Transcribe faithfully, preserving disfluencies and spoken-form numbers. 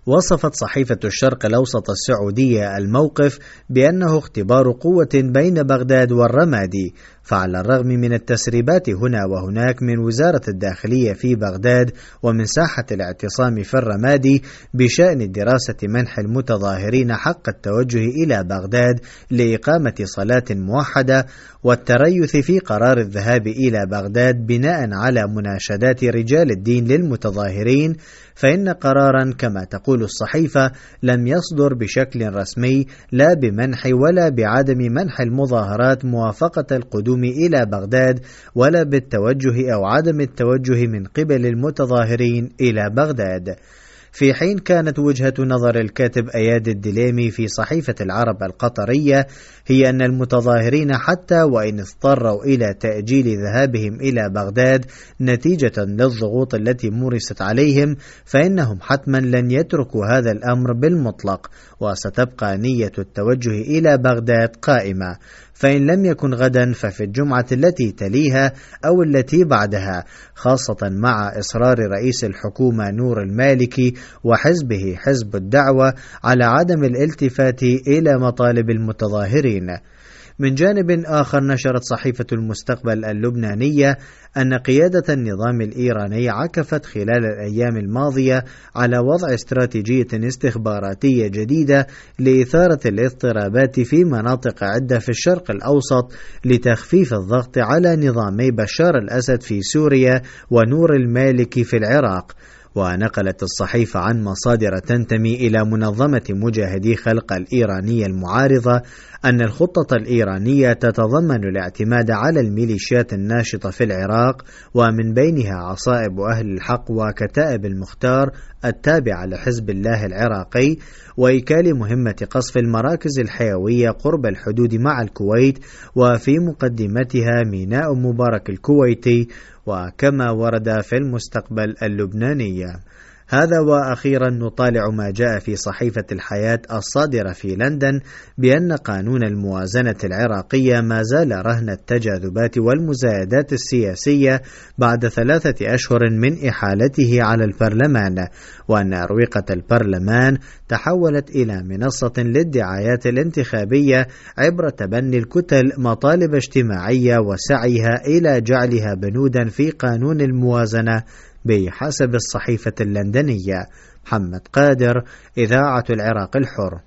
وصفت صحيفة الشرق الأوسط السعودية الموقف بأنه اختبار قوة بين بغداد والرمادي، فعلى الرغم من التسريبات هنا وهناك من وزارة الداخلية في بغداد ومن ساحة الاعتصام في الرمادي بشأن دراسة منح المتظاهرين حق التوجه إلى بغداد لإقامة صلاة موحدة والتريث في قرار الذهاب إلى بغداد بناء على مناشدات رجال الدين للمتظاهرين، فإن قرارا كما تقول الصحيفة لم يصدر بشكل رسمي لا بمنح ولا بعدم منح المظاهرات موافقة القدوم إلى بغداد ولا بالتوجه أو عدم التوجه من قبل المتظاهرين إلى بغداد. في حين كانت وجهة نظر الكاتب أياد الدليمي في صحيفة العرب القطرية هي أن المتظاهرين حتى وإن اضطروا إلى تأجيل ذهابهم إلى بغداد نتيجة للضغوط التي مورست عليهم فإنهم حتما لن يتركوا هذا الأمر بالمطلق، وستبقى نية التوجه إلى بغداد قائمة، فإن لم يكن غدا ففي الجمعة التي تليها أو التي بعدها، خاصة مع إصرار رئيس الحكومة نور المالكي وحزبه حزب الدعوة على عدم الالتفات إلى مطالب المتظاهرين. من جانب آخر نشرت صحيفة المستقبل اللبنانية أن قيادة النظام الإيراني عكفت خلال الأيام الماضية على وضع استراتيجية استخباراتية جديدة لإثارة الاضطرابات في مناطق عدة في الشرق الأوسط لتخفيف الضغط على نظامي بشار الأسد في سوريا ونور المالكي في العراق. ونقلت الصحيفة عن مصادر تنتمي إلى منظمة مجاهدي خلق الإيرانية المعارضة أن الخطة الإيرانية تتضمن الاعتماد على الميليشيات الناشطة في العراق ومن بينها عصائب أهل الحق وكتائب المختار التابعة لحزب الله العراقي، وإيكال مهمة قصف المراكز الحيوية قرب الحدود مع الكويت وفي مقدمتها ميناء مبارك الكويتي، وكما ورد في المستقبل اللبنانية. هذا وأخيرا نطالع ما جاء في صحيفة الحياة الصادرة في لندن بأن قانون الموازنة العراقية ما زال رهن التجاذبات والمزايدات السياسية بعد ثلاثة أشهر من إحالته على البرلمان، وأن أروقة البرلمان تحولت إلى منصة للدعايات الانتخابية عبر تبني الكتل مطالب اجتماعية وسعيها إلى جعلها بنودا في قانون الموازنة بحسب الصحيفة اللندنية. محمد قادر، إذاعة العراق الحر.